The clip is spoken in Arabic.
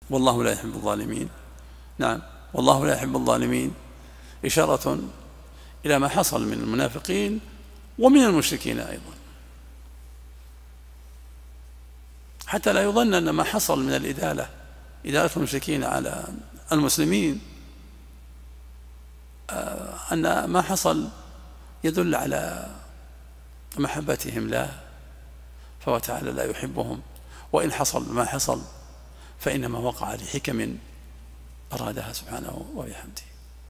والله لا يحب الظالمين. نعم، والله لا يحب الظالمين إشارة إلى ما حصل من المنافقين ومن المشركين أيضا، حتى لا يظن أن ما حصل من إدالة المشركين على المسلمين أن ما حصل يدل على محبتهم له، فهو تعالى لا يحبهم، وإن حصل ما حصل فإنما وقع لحكم أرادها سبحانه وبحمده.